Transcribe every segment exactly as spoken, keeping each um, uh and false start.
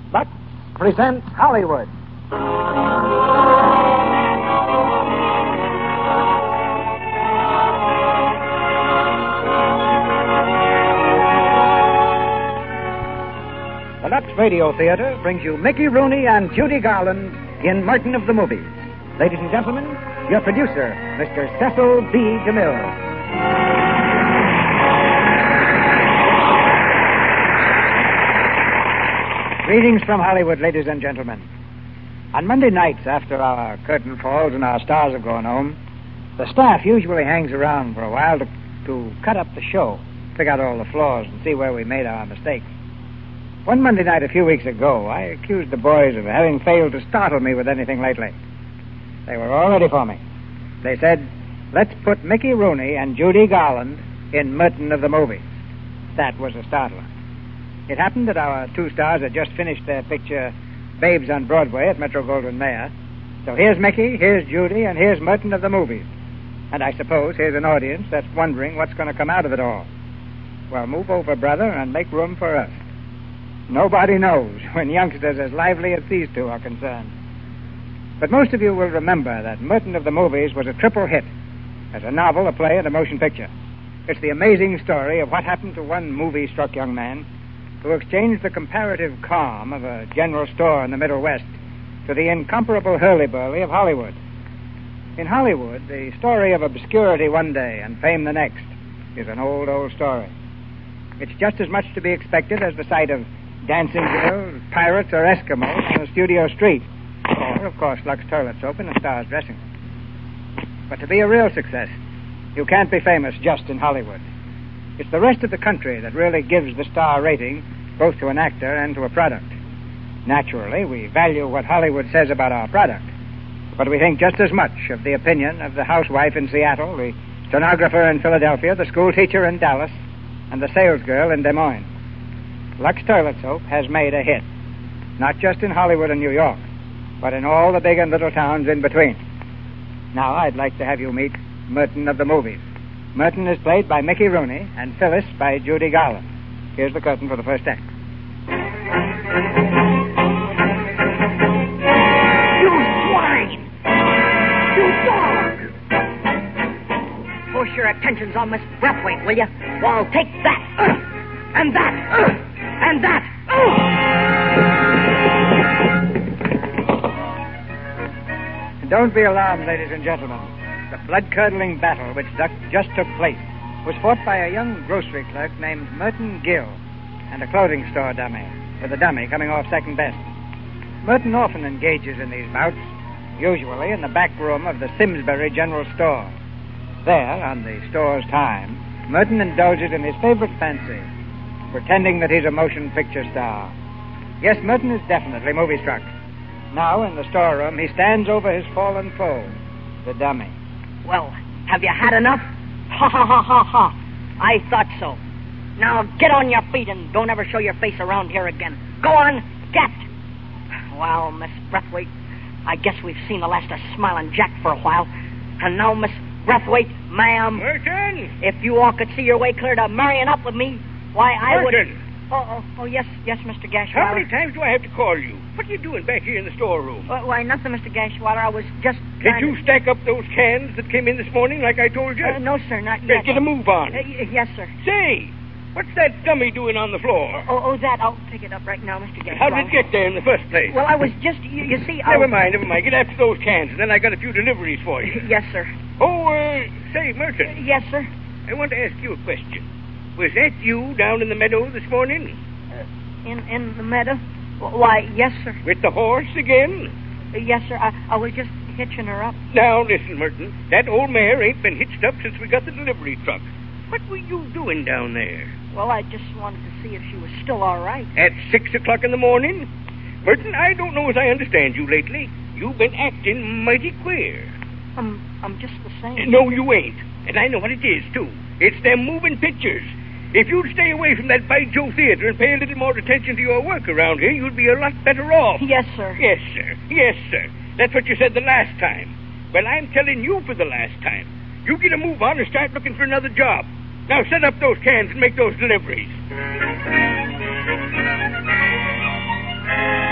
Lux presents Hollywood. The Lux Radio Theater brings you Mickey Rooney and Judy Garland in Merton of the Movies. Ladies and gentlemen, your producer, Mister Cecil B. DeMille. Greetings from Hollywood, ladies and gentlemen. On Monday nights, after our curtain falls and our stars have gone home, the staff usually hangs around for a while to, to cut up the show, pick out all the flaws, and see where we made our mistakes. One Monday night a few weeks ago, I accused the boys of having failed to startle me with anything lately. They were all ready for me. They said, let's put Mickey Rooney and Judy Garland in Merton of the Movies. That was a startler. It happened that our two stars had just finished their picture, Babes on Broadway at Metro-Goldwyn-Mayer. So here's Mickey, here's Judy, and here's Merton of the Movies. And I suppose here's an audience that's wondering what's going to come out of it all. Well, move over, brother, and make room for us. Nobody knows when youngsters as lively as these two are concerned. But most of you will remember that Merton of the Movies was a triple hit as a novel, a play, and a motion picture. It's the amazing story of what happened to one movie-struck young man who exchanged the comparative calm of a general store in the Middle West to the incomparable hurly-burly of Hollywood. In Hollywood, the story of obscurity one day and fame the next is an old, old story. It's just as much to be expected as the sight of dancing girls, pirates, or Eskimos on a studio street. Or, of course, Lux toilet soap in a star's dressing room. But to be a real success, you can't be famous just in Hollywood. It's the rest of the country that really gives the star rating both to an actor and to a product. Naturally, we value what Hollywood says about our product, but we think just as much of the opinion of the housewife in Seattle, the stenographer in Philadelphia, the school teacher in Dallas, and the salesgirl in Des Moines. Lux Toilet Soap has made a hit, not just in Hollywood and New York, but in all the big and little towns in between. Now, I'd like to have you meet Merton of the Movies. Merton is played by Mickey Rooney and Phyllis by Judy Garland. Here's the curtain for the first act. You swine! You dog! Push your attentions on Miss Brathwaite, will you? Well, take that! Uh, and that! Uh, and that! Uh. Don't be alarmed, ladies and gentlemen. The blood-curdling battle which just took place was fought by a young grocery clerk named Merton Gill and a clothing store dummy, with the dummy coming off second best. Merton often engages in these bouts, usually in the back room of the Simsbury General Store. There, on the store's time, Merton indulges in his favorite fancy, pretending that he's a motion picture star. Yes, Merton is definitely movie-struck. Now, in the storeroom, he stands over his fallen foe, the dummy. Well, have you had enough? Ha, ha, ha, ha, ha. I thought so. Now get on your feet and don't ever show your face around here again. Go on, get. Well, Miss Brathwaite, I guess we've seen the last of Smiling Jack for a while. And now, Miss Brathwaite, ma'am. Merton! If you all could see your way clear to marrying up with me, why, I would... Merton! Oh, oh, oh, yes, yes, Mister Gashwater. How many times do I have to call you? What are you doing back here in the storeroom? Well, why, nothing, Mister Gashwater. I was just... Did you to... stack up those cans that came in this morning like I told you? Uh, no, sir, not Better yet. get a move on. Uh, y- yes, sir. Say, what's that dummy doing on the floor? Oh, oh, that. I'll pick it up right now, Mister Gashwater. How did it get there in the first place? Well, I was just... You, you see, I... Never mind, never mind. Get after those cans, and then I got a few deliveries for you. Yes, sir. Oh, uh, say, Merton. Uh, yes, sir. I want to ask you a question. Was that you down in the meadow this morning? In in the meadow? Why, yes, sir. With the horse again? Uh, yes, sir. I, I was just hitching her up. Now, listen, Merton. That old mare ain't been hitched up since we got the delivery truck. What were you doing down there? Well, I just wanted to see if she was still all right. At six o'clock in the morning? Merton, I don't know as I understand you lately. You've been acting mighty queer. I'm, I'm just the same. No, you ain't. And I know what it is, too. It's them moving pictures. If you'd stay away from that By Joe Theater and pay a little more attention to your work around here, you'd be a lot better off. Yes, sir. Yes, sir. Yes, sir. That's what you said the last time. Well, I'm telling you for the last time. You get a move on and start looking for another job. Now set up those cans and make those deliveries.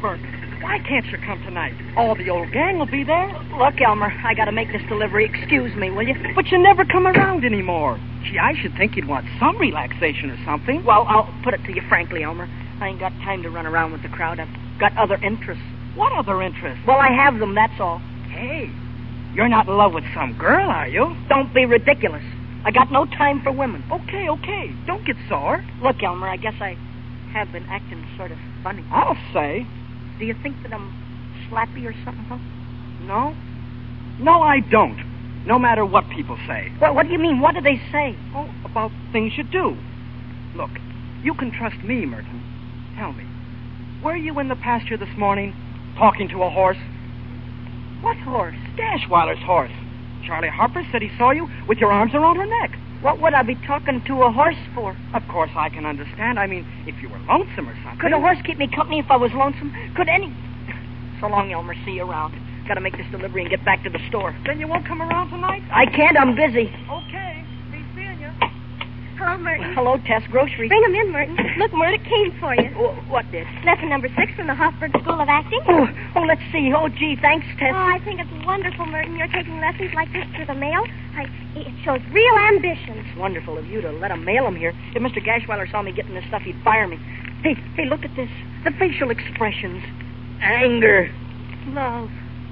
Hoffberg. Why can't you come tonight? All the old gang will be there. Look, Elmer, I gotta make this delivery. Excuse me, will you? But you never come around anymore. Gee, I should think you'd want some relaxation or something. Well, I'll put it to you frankly, Elmer. I ain't got time to run around with the crowd. I've got other interests. What other interests? Well, I have them, that's all. Hey, you're not in love with some girl, are you? Don't be ridiculous. I got no time for women. Okay, okay. Don't get sore. Look, Elmer, I guess I have been acting sort of funny. I'll say. Do you think that I'm slappy or something, huh? No? No, I don't. No matter what people say. Well, what do you mean? What do they say? Oh, about things you do. Look, you can trust me, Merton. Tell me, were you in the pasture this morning talking to a horse? What horse? Gashweiler's horse. Charlie Harper said he saw you with your arms around her neck. What would I be talking to a horse for? Of course, I can understand. I mean, if you were lonesome or something. Could a horse keep me company if I was lonesome? Could any... So long, Elmer. See you around. Gotta make this delivery and get back to the store. Then you won't come around tonight? I can't. I'm busy. Okay. Be seeing you. Hello, Merton. Hello, Tess. Grocery. Bring them in, Merton. Look, Murda came for you. Oh, what did? Lesson number six from the Hoffberg School of Acting. Oh, oh, let's see. Oh, gee, thanks, Tess. Oh, I think it's wonderful, Merton. You're taking lessons like this through the mail. I, it shows real ambition. It's wonderful of you to let him mail them here. If Mister Gashweiler saw me getting this stuff, he'd fire me. Hey, hey, look at this. The facial expressions. Anger. Love.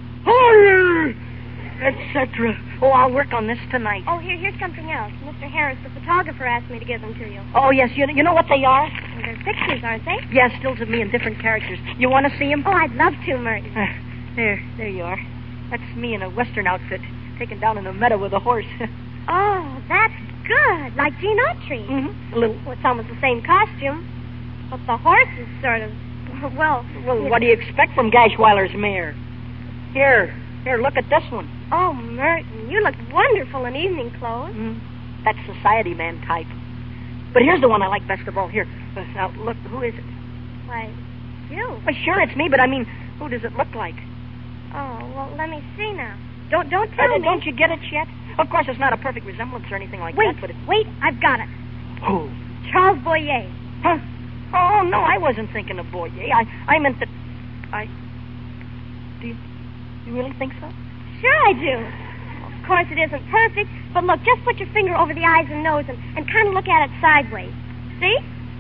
Horror. et cetera. Oh, I'll work on this tonight. Oh, here, here's something else. Mister Harris, the photographer, asked me to give them to you. Oh, yes. You, you know what they are? Well, they're pictures, aren't they? Yeah, stills of me in different characters. You want to see them? Oh, I'd love to, Merton. Uh, there, there you are. That's me in a Western outfit, taken down in the meadow with a horse. Oh, that's good. Like Gene Autry. Mm-hmm. A little. Well, it's almost the same costume. But the horse is sort of, well... Well, what do you expect from Gashweiler's mare? Here, here, look at this one. Oh, Merton, you look wonderful in evening clothes. Mm, that's society man type. But here's the one I like best of all. Here, uh, now, look, who is it? Why, you. Well, sure, it's me, but I mean, who does it look like? Oh, well, let me see now. Don't don't tell uh, me. Don't you get it yet? Of course, it's not a perfect resemblance or anything like wait, that, but it's... Wait, I've got it. Who? Charles Boyer. Huh? Oh, no, I wasn't thinking of Boyer. I, I meant that... I... Do you, you really think so? Sure I do. Of course, it isn't perfect, but look, just put your finger over the eyes and nose and, and kind of look at it sideways. See?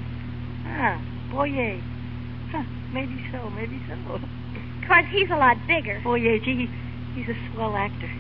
Ah, Boyer. Huh, maybe so, maybe so. Of course, he's a lot bigger. Boyer, gee, he's a swell actor.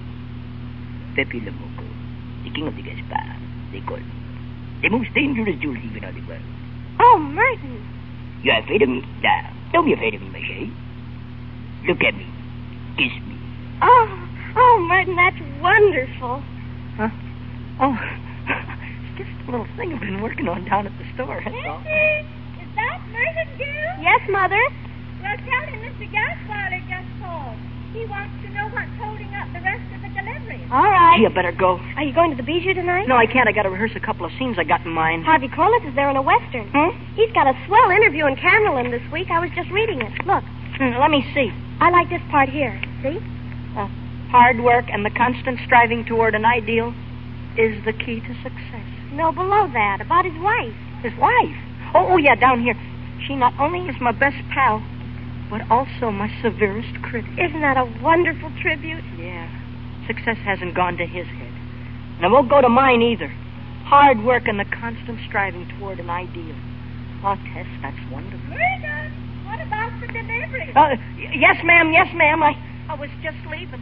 Pepe Le Moco, the king of the Gaspard, they call him. The most dangerous jewel thief in all the world. Oh, Merton. You're afraid of me? Nah, don't be afraid of me, my chérie. Look at me. Kiss me. Oh, oh, Merton, that's wonderful. Huh? Oh, it's just a little thing I've been working on down at the store, that's all. Is that Merton, dear? Yes, Mother. Well, tell him Mister Gasparler just called. He wants to know what's holding up the rest of the delivery. All right. You better go. Are you going to the Bijou tonight? No, I can't. I got to rehearse a couple of scenes I got in mind. Harvey Korliss is there in a Western. Hmm? He's got a swell interview in Camerlin this week. I was just reading it. Look. Hmm, let me see. I like this part here. See? Uh, hard work and the constant striving toward an ideal is the key to success. No, below that, about his wife. His wife? Oh, oh, yeah, down here. She not only is my best pal, but also my severest critic. Isn't that a wonderful tribute? Yeah. Success hasn't gone to his head. And it won't go to mine either. Hard work and the constant striving toward an ideal. Oh, Tess, that's wonderful. Murda, what about the delivery? Uh, y- yes, ma'am, yes, ma'am. I, I was just leaving.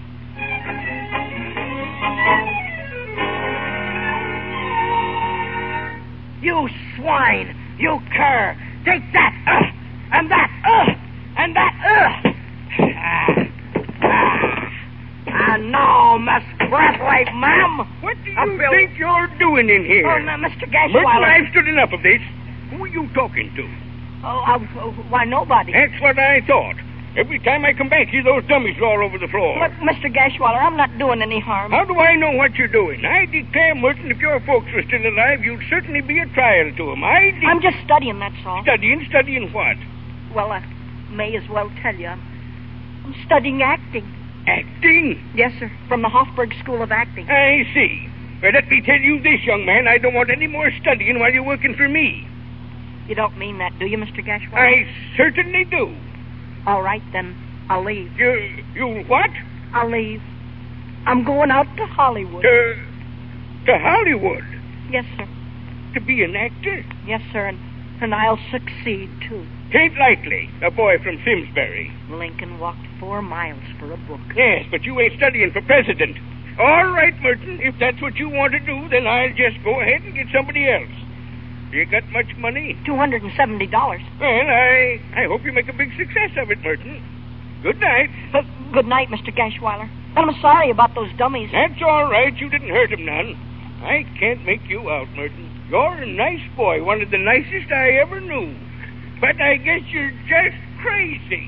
You swine! You cur! Take that! Uh, and that! Uh, and that! Uh. Ah, ah. And now, Miss Braithwaite, ma'am. What do you I feel- think you're doing in here? Oh, no, Mister Merton, Gashweiler. I've stood enough of this. Who are you talking to? Oh, uh, why, nobody. That's what I thought. Every time I come back here, those dummies are all over the floor. But, Mister Gashweiler, I'm not doing any harm. How do I know what you're doing? I declare, Merton, if your folks were still alive, you'd certainly be a trial to them. I de- I'm just studying, that's all. Studying? Studying what? Well, I may as well tell you. I'm, I'm studying acting. Acting? Yes, sir, from the Hoffberg School of Acting. I see. Well, let me tell you this, young man. I don't want any more studying while you're working for me. You don't mean that, do you, Mister Gashweiler? I certainly do. All right, then. I'll leave. You, you what? I'll leave. I'm going out to Hollywood. To, to Hollywood? Yes, sir. To be an actor? Yes, sir, and, and I'll succeed, too. Tain't likely. A boy from Simsbury. Lincoln walked four miles for a book. Yes, but you ain't studying for president. All right, Merton. If that's what you want to do, then I'll just go ahead and get somebody else. You got much money? two hundred seventy dollars. Well, I, I hope you make a big success of it, Merton. Good night. Uh, good night, Mister Gashweiler. And I'm sorry about those dummies. That's all right. You didn't hurt him none. I can't make you out, Merton. You're a nice boy, one of the nicest I ever knew. But I guess you're just crazy.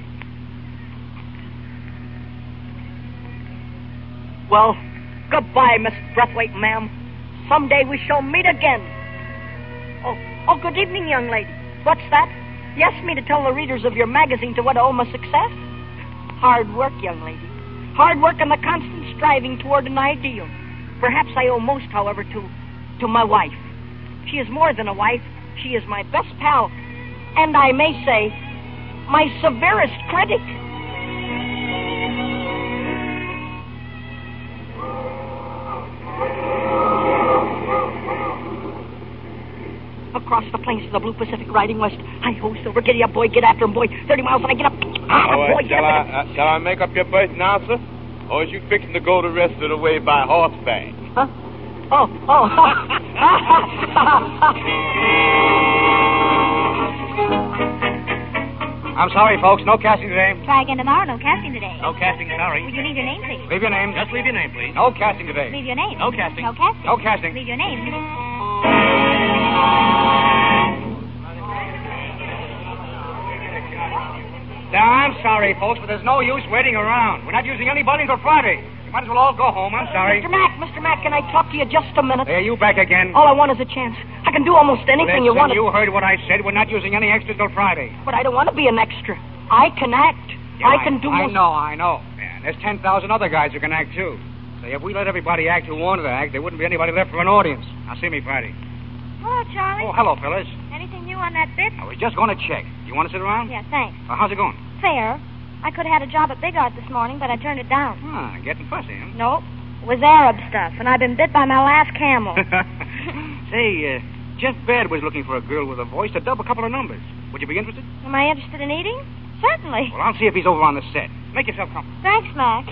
Well, goodbye, Miss Breathwaite, ma'am. Someday we shall meet again. Oh, oh, good evening, young lady. What's that? You asked me to tell the readers of your magazine to what I owe my success? Hard work, young lady. Hard work and the constant striving toward an ideal. Perhaps I owe most, however, to, to my wife. She is more than a wife. She is my best pal. And I may say, my severest critic. Across the plains to the blue Pacific, riding west. Hi-ho, Silver, giddy up, boy, get after him, boy. Thirty miles and I get up. Ah, All boy, right, get shall, up. I, uh, shall I make up your berth now, sir? Or is you fixing to go the rest of the way by horseback? Huh? Oh, oh. I'm sorry, folks. No casting today. Try again tomorrow. No casting today. No casting, sorry. Would you leave your name, please? Leave your name. Just leave your name, please. No casting today. Leave your name. No casting. No casting. No casting. Leave your name. Now, I'm sorry, folks, but there's no use waiting around. We're not using anybody until Friday. You might as well all go home. I'm sorry. Mister Mack, Mister Mack, can I talk to you just a minute? There, you back again. All I want is a chance. I can do almost anything you Listen, want. you heard what I said. We're not using any extras till Friday. But I don't want to be an extra. I can act. Yeah, I can do I most... know, I know. Yeah, there's ten thousand other guys who can act, too. So if we let everybody act who wanted to act, there wouldn't be anybody left for an audience. Now, see me Friday. Hello, Charlie. Oh, hello, fellas. Anything new on that bit? I was just going to check. You want to sit around? Yeah, thanks. Uh, how's it going? Fair. I could have had a job at Big Art this morning, but I turned it down. Ah, getting fussy, huh? Nope. It was Arab stuff, and I've been bit by my last camel. Say, uh, Jeff Baird was looking for a girl with a voice to dub a couple of numbers. Would you be interested? Am I interested in eating? Certainly. Well, I'll see if he's over on the set. Make yourself comfortable. Thanks, Mac.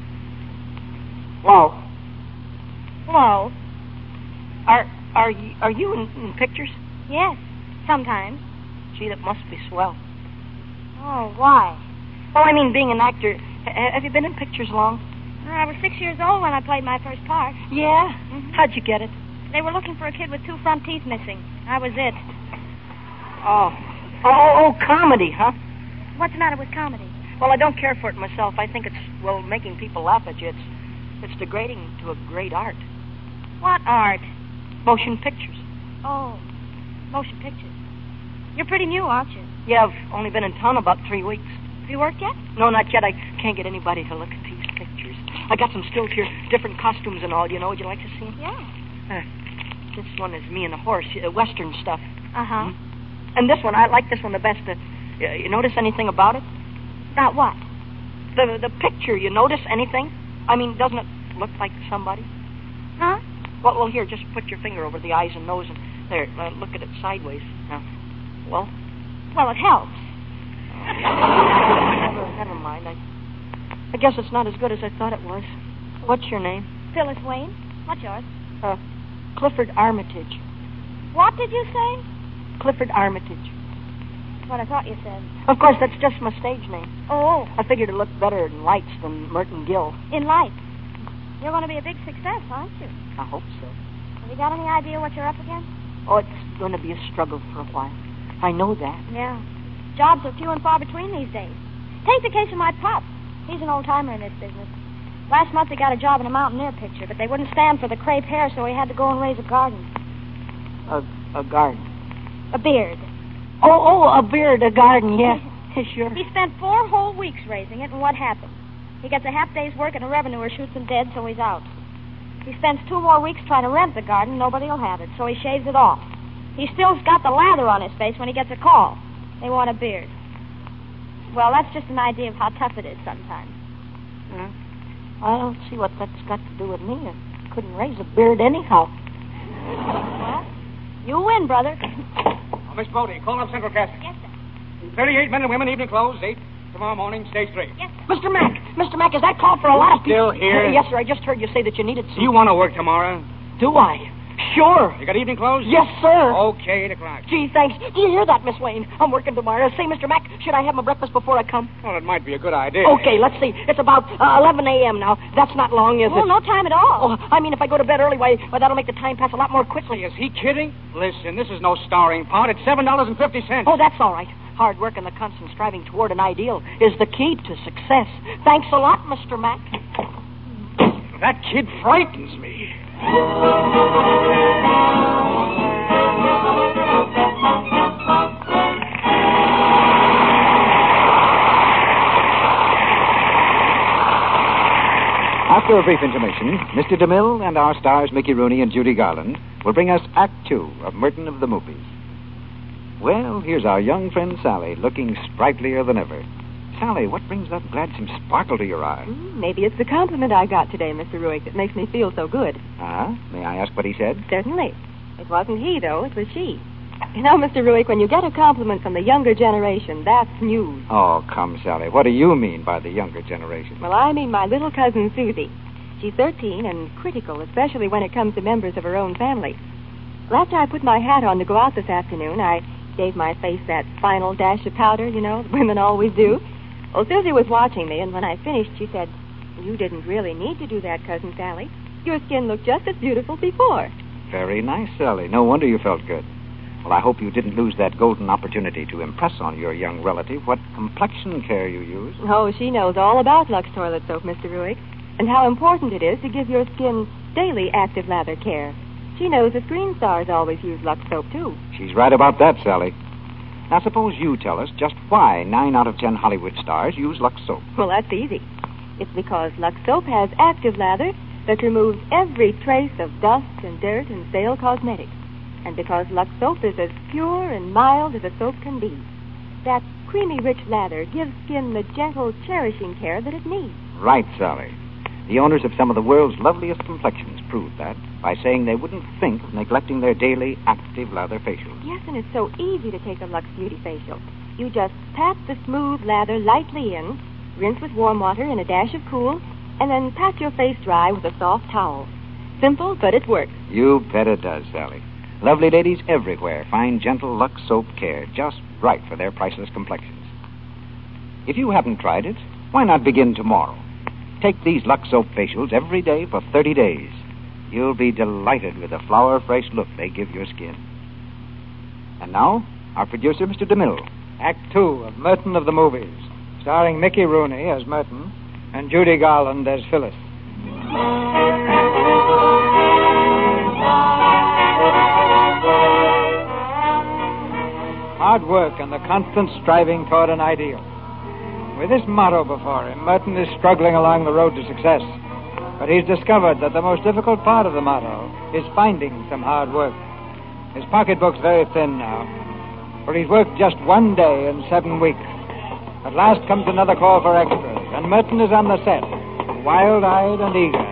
Whoa. Hello. Are, are, you, are you in, in pictures? Yes, sometimes. Gee, that must be swell. Oh, why? Oh, I mean, being an actor. H- have you been in pictures long? I was six years old when I played my first part. Yeah? Mhm. How'd you get it? They were looking for a kid with two front teeth missing. I was it. Oh. Oh, oh, oh, comedy, huh? What's the matter with comedy? Well, I don't care for it myself. I think it's, well, making people laugh at you. It's, it's degrading to a great art. What art? Motion pictures. Oh, motion pictures. You're pretty new, aren't you? Yeah, I've only been in town about three weeks. Have you worked yet? No, not yet. I can't get anybody to look at these pictures. I got some stills here, different costumes and all. You know, would you like to see them? Yeah. Uh, this one is me and a horse, uh, Western stuff. Uh-huh. Hmm? And this one, I like this one the best. Uh, you notice anything about it? About what? The the picture, you notice anything? I mean, doesn't it look like somebody? Huh? Well, well, here, just put your finger over the eyes and nose and there, uh, look at it sideways. Now, well, Well, it helps. never, never mind. I, I guess it's not as good as I thought it was. What's your name? Phyllis Wayne. What's yours? Uh, Clifford Armitage. What did you say? Clifford Armitage. What I thought you said. Of course, that's just my stage name. Oh, I figured it looked better in lights than Merton Gill. in life. You're going to be a big success, aren't you? I hope so. Have you got any idea what you're up against? Oh, it's going to be a struggle for a while. I know that. Yeah. Jobs are few and far between these days. Take the case of my pop. He's an old-timer in this business. Last month he got a job in a Mountaineer picture, but they wouldn't stand for the crepe hair, so he had to go and raise a garden. A, a garden. A beard. Oh, oh, a beard, a garden, yes. Sure. He spent four whole weeks raising it, and what happened? He gets a half day's work and a revenuer shoots him dead, so he's out. He spends two more weeks trying to rent the garden, nobody will have it, so he shaves it off. He still's got the lather on his face when he gets a call. They want a beard. Well, that's just an idea of how tough it is sometimes. Hmm? I don't see what that's got to do with me. I couldn't raise a beard anyhow. Well, you win, brother. Oh, Miss Brody, call up Central Casting. Yes, sir. thirty-eight men and women, evening clothes, eight tomorrow morning, stage three. Yes, sir. Mister Mack, Mister Mack, is that call for a lot of people? Still here? Yes, sir. I just heard you say that you needed some. Do you want to work tomorrow? Do I? Sure. You got evening clothes? Yes, sir. Okay, eight o'clock. Gee, thanks. Do you hear that, Miss Wayne? I'm working tomorrow. Say, Mister Mack, should I have my breakfast before I come? Well, it might be a good idea. Okay, let's see. It's about uh, eleven a.m. now. That's not long, is Oh, it? no time at all. Oh, I mean, if I go to bed early, why, why that'll make the time pass a lot more quickly. Is he kidding? Listen, this is no starring part. It's seven dollars and fifty cents. Oh, that's all right. Hard work and the constant striving toward an ideal is the key to success. Thanks a lot, Mister Mack. That kid frightens me. After a brief intermission, Mister DeMille and our stars Mickey Rooney and Judy Garland will bring us Act Two of Merton of the Movies. Well, here's our young friend Sally, looking sprightlier than ever. Sally, what brings that gladsome sparkle to your eye? Mm, maybe it's the compliment I got today, Mister Ruick, that makes me feel so good. Ah, may I ask what he said? Certainly. It wasn't he, though. It was she. You know, Mister Ruick, when you get a compliment from the younger generation, that's news. Oh, come, Sally. What do you mean by the younger generation? Well, I mean my little cousin, Susie. She's thirteen and critical, especially when it comes to members of her own family. Well, after I put my hat on to go out this afternoon, I gave my face that final dash of powder, you know, women always do. Well, Susie was watching me, and when I finished, she said, "You didn't really need to do that, Cousin Sally. Your skin looked just as beautiful before." Very nice, Sally. No wonder you felt good. Well, I hope you didn't lose that golden opportunity to impress on your young relative what complexion care you use. Oh, she knows all about Lux Toilet Soap, Mister Ruick, and how important it is to give your skin daily active lather care. She knows the screen stars always use Lux Soap, too. She's right about that, Sally. Now, suppose you tell us just why nine out of ten Hollywood stars use Lux Soap. Well, that's easy. It's because Lux Soap has active lather that removes every trace of dust and dirt and stale cosmetics. And because Lux Soap is as pure and mild as a soap can be. That creamy, rich lather gives skin the gentle, cherishing care that it needs. Right, Sally. The owners of some of the world's loveliest complexions proved that by saying they wouldn't think of neglecting their daily active lather facials. Yes, and it's so easy to take a Lux Beauty facial. You just pat the smooth lather lightly in, rinse with warm water and a dash of cool, and then pat your face dry with a soft towel. Simple, but it works. You bet it does, Sally. Lovely ladies everywhere find gentle Lux Soap care just right for their priceless complexions. If you haven't tried it, why not begin tomorrow? Take these Lux Soap facials every day for thirty days. You'll be delighted with the flower-fresh look they give your skin. And now, our producer, Mister DeMille. Act Two of Merton of the Movies, starring Mickey Rooney as Merton and Judy Garland as Phyllis. Hard work and the constant striving toward an ideal. With this motto before him, Merton is struggling along the road to success. But he's discovered that the most difficult part of the motto is finding some hard work. His pocketbook's very thin now, for he's worked just one day in seven weeks. At last comes another call for extras, and Merton is on the set, wild-eyed and eager.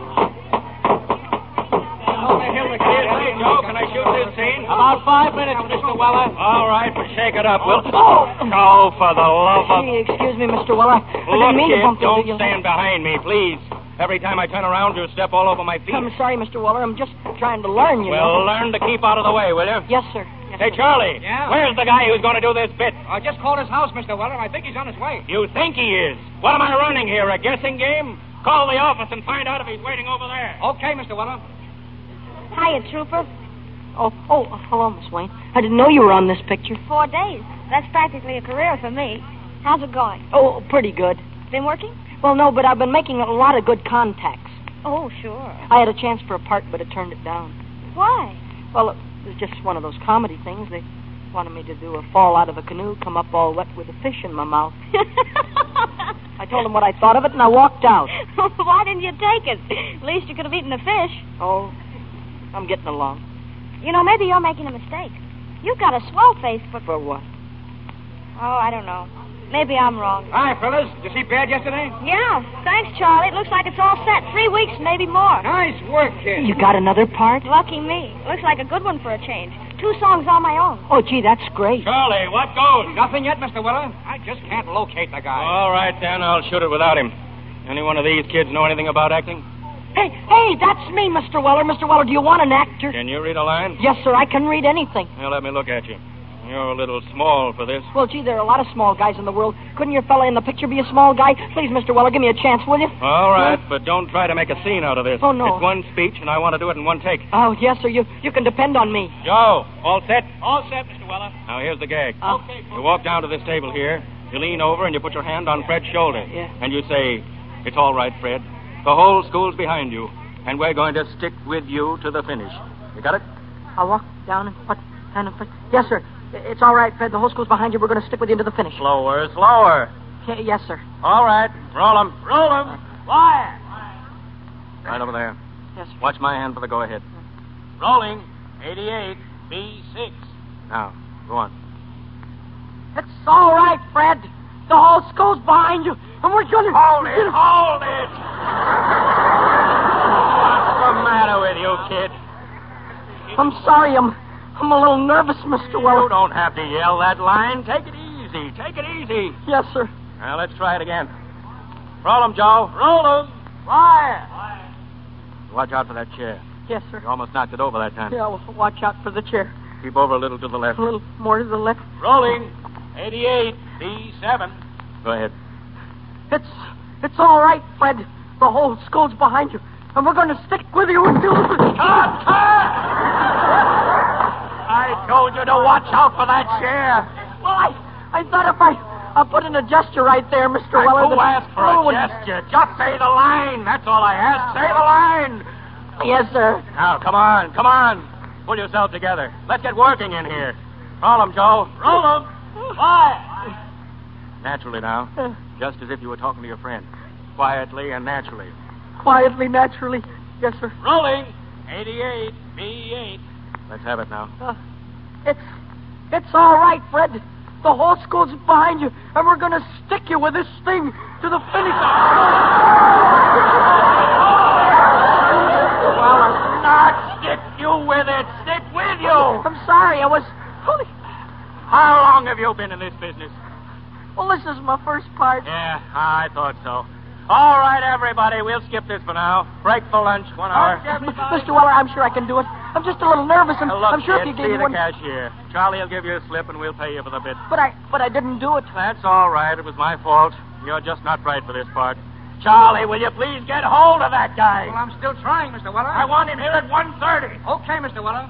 Joe, can I shoot this scene? About five minutes, Mister Weller. All right, but shake it up, Will. Oh, oh for the love of... Gee, excuse me, Mister Weller. I Look, didn't mean kid, to bump don't into you. stand behind me, please. Every time I turn around, you step all over my feet. I'm sorry, Mister Weller. I'm just trying to learn, you Well, know. learn to keep out of the way, will you? Yes, sir. Yes, Hey, sir. Charlie. Yeah? Where's the guy who's going to do this bit? I just called his house, Mister Weller. I think he's on his way. You think he is? What am I running here, a guessing game? Call the office and find out if he's waiting over there. Okay, Mister Weller. Hiya, Trooper. Oh, oh, hello, Miss Wayne. I didn't know you were on this picture. Four days. That's practically a career for me. How's it going? Oh, pretty good. Been working? Well, no, but I've been making a lot of good contacts. Oh, sure. I had a chance for a part, but I turned it down. Why? Well, it was just one of those comedy things. They wanted me to do a fall out of a canoe, come up all wet with a fish in my mouth. I told them what I thought of it, and I walked out. Why didn't you take it? At least you could have eaten the fish. Oh, I'm getting along. You know, maybe you're making a mistake. You've got a swell face, but... For what? Oh, I don't know. Maybe I'm wrong. Hi, fellas. Did you see Bad yesterday? Yeah, thanks, Charlie. It looks like it's all set. Three weeks, maybe more. Nice work, kid. You got another part? Lucky me. Looks like a good one for a change. Two songs on my own. Oh, gee, that's great. Charlie, what goes? Nothing yet, Mister Weller. I just can't locate the guy. All right, then. I'll shoot it without him. Any one of these kids know anything about acting? Hey, hey, that's me, Mister Weller. Mister Weller, do you want an actor? Can you read a line? Yes, sir, I can read anything. Well, let me look at you. You're a little small for this. Well, gee, there are a lot of small guys in the world. Couldn't your fella in the picture be a small guy? Please, Mister Weller, give me a chance, will you? All right, but don't try to make a scene out of this. Oh, no. It's one speech, and I want to do it in one take. Oh, yes, sir, you, you can depend on me. Joe, all set? All set, Mister Weller. Now, here's the gag. Uh, Okay, You walk down to this table here, you lean over, and you put your hand on Fred's shoulder. Yeah. And you say, "It's all right, Fred. The whole school's behind you, and we're going to stick with you to the finish." You got it? I'll walk down and put hand and foot. Yes, sir. It's all right, Fred. The whole school's behind you. We're going to stick with you to the finish. Slower, slower. Y- yes, sir. All right, roll 'em. Roll him. Quiet. Right over there. Yes, sir. Watch my hand for the go-ahead. Rolling. eighty-eight, B six. Now, go on. It's all right, Fred. The whole school's behind you, and we're going to... Hold it, hold it! What's the matter with you, kid? I'm sorry. I'm, I'm a little nervous, Mister Weller. You don't have to yell that line. Take it easy. Take it easy. Yes, sir. Now, let's try it again. Roll 'em, Joe. Roll him. Quiet. Watch out for that chair. Yes, sir. You almost knocked it over that time. Yeah, well, watch out for the chair. Keep over a little to the left. A little more to the left. Rolling. eighty-eight, B seven. Go ahead. It's, it's all right, Fred. The whole school's behind you, and we're going to stick with you until... Cut! Cut! I told you to watch out for that chair. Well, I, I thought if I, I put in a gesture right there, Mister Weller... Who that- asked for Oh, a gesture? Just say the line. That's all I asked. Say the line. Yes, sir. Now, come on, come on. Pull yourself together. Let's get working in here. Roll 'em, Joe. Roll him. Quiet. Naturally now. Uh, Just as if you were talking to your friend. Quietly and naturally. quietly, naturally. Yes, sir. Rolling. eighty-eight, B eight. Let's have it now. Uh, it's, it's all right, Fred. The whole school's behind you, and we're going to stick you with this thing to the finish. Well, not stick you with it. Stick with you. I'm sorry, I was... Holy... How long have you been in this business? Well, this is my first part. Yeah, I thought so. All right, everybody, we'll skip this for now. Break for lunch, one hour. Mister Weller, I'm sure I can do it. I'm just a little nervous, and Now, look, I'm sure kid, if you gave see me the one... cashier. Charlie will give you a slip, and we'll pay you for the bit. But I, but I didn't do it. That's all right. It was my fault. You're just not right for this part. Charlie, will you please get hold of that guy? Well, I'm still trying, Mister Weller. I want him here at one thirty. Okay, Mister Weller.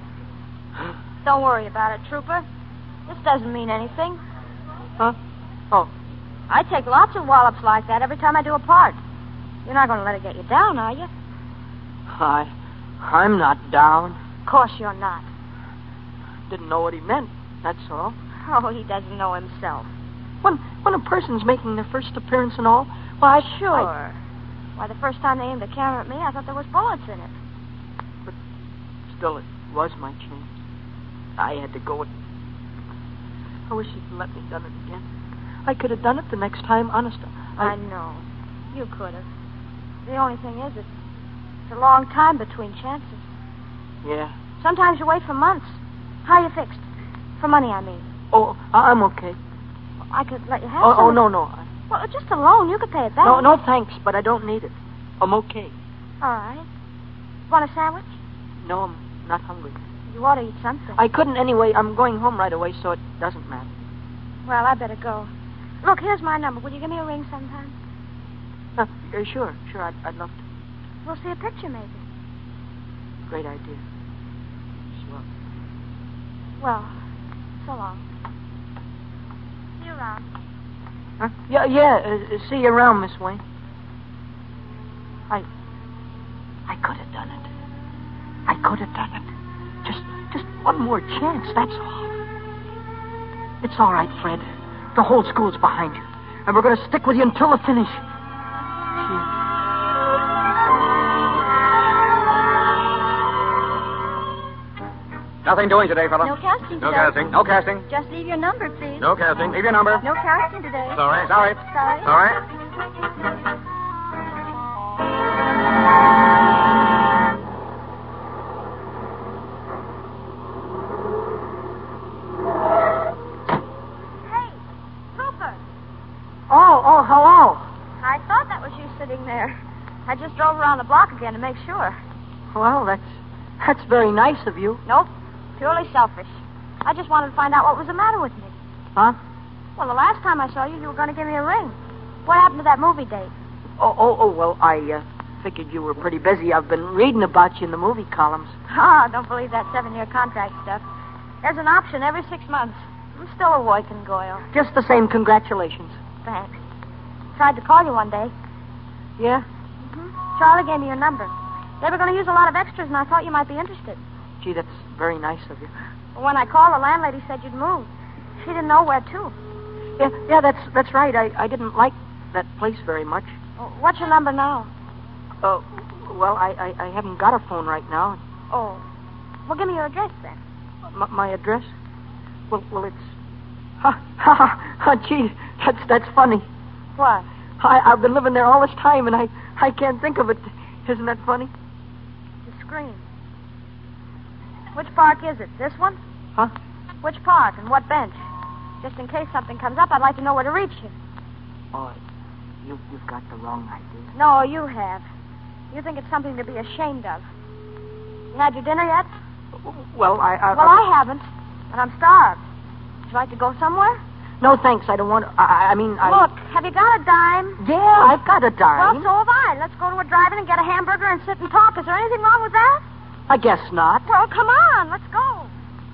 Don't worry about it, Trooper. This doesn't mean anything. Huh? Oh. I take lots of wallops like that every time I do a part. You're not going to let it get you down, are you? I, I'm not down. Of course you're not. Didn't know what he meant, that's all. Oh, he doesn't know himself. When, when a person's making their first appearance and all, why, Sure. I, Why, the first time they aimed the camera at me, I thought there was bullets in it. still, it was my chance. I had to go it. I wish he'd let me done it again. I could have done it the next time, honest. I, I know. You could have. The only thing is, it's, it's a long time between chances. Yeah. Sometimes you wait for months. How are you fixed? For money, I mean. Oh, I- I'm okay. I could let you have Oh, some. oh, no, no. I- Well, just a loan. You could pay it back. No, no, thanks, but I don't need it. I'm okay. All right. Want a sandwich? No, I'm not hungry. You ought to eat something. I couldn't anyway. I'm going home right away, so it doesn't matter. Well, I better go. Look, here's my number. Will you give me a ring sometime? Uh, uh, sure, sure, I'd, I'd love to. We'll see a picture, maybe. Great idea. Swell. Well, so long. See you around. Huh? Yeah, yeah. Uh, see you around, Miss Wayne. I, I could have done it. I could have done it. Just, just one more chance. That's all. It's all right, Fred. The whole school's behind you, and we're going to stick with you until the finish. Cheers. Nothing doing today, fella. No casting No today. casting. No casting. Just leave your number, please. No casting. Leave your number. No casting today. Sorry. Sorry. Sorry. Sorry. Hey, Trooper. Oh, oh, hello. I thought that was you sitting there. I just drove around the block again to make sure. Well, that's that's very nice of you. Nope. Purely selfish. I just wanted to find out what was the matter with me. Huh? Well, the last time I saw you, you were going to give me a ring. What happened to that movie date? Oh, oh, oh, well, I uh, figured you were pretty busy. I've been reading about you in the movie columns. Ah, don't believe that seven-year contract stuff. There's an option every six months. I'm still a working goyle. Just the same, congratulations. Thanks. Tried to call you one day. Yeah? Mm-hmm. Charlie gave me your number. They were going to use a lot of extras, and I thought you might be interested. Gee, that's very nice of you. But when I called, the landlady said you'd moved. She didn't know where to. Yeah, yeah, that's that's right. I, I didn't like that place very much. Oh, what's your number now? Oh, well, I, I, I haven't got a phone right now. Oh. Well, give me your address then. M- my address? Well, well, it's... Ha, ha, ha, ha, gee, that's, that's funny. What? I, I've been living there all this time, and I, I can't think of it. Isn't that funny? The screen. Which park is it? This one? Huh? Which park and what bench? Just in case something comes up, I'd like to know where to reach you. Oh, you, you've got the wrong idea. No, you have. You think it's something to be ashamed of. You had your dinner yet? Well, I... I well, I haven't, and I'm starved. Would you like to go somewhere? No, thanks. I don't want to... I, I mean, I... Look, have you got a dime? Yeah, I've got a dime. Well, so have I. Let's go to a drive-in and get a hamburger and sit and talk. Is there anything wrong with that? I guess not. Well, come on. Let's go.